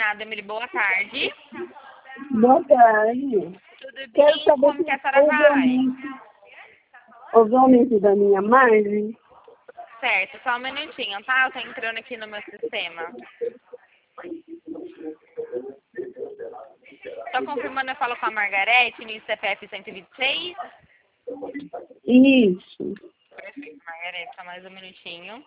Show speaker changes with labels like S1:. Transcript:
S1: chamada, Emily. Boa tarde.
S2: Boa tarde.
S1: Tudo bem?
S2: Quero saber
S1: Como que a senhora vai?
S2: Os homens da minha mãe.
S1: Certo, só um minutinho, tá? Eu tô entrando aqui no meu sistema. Tô confirmando, eu falo com a Margarete, no CPF 126.
S2: Isso.
S1: Perfeito, Margarete, só mais um minutinho.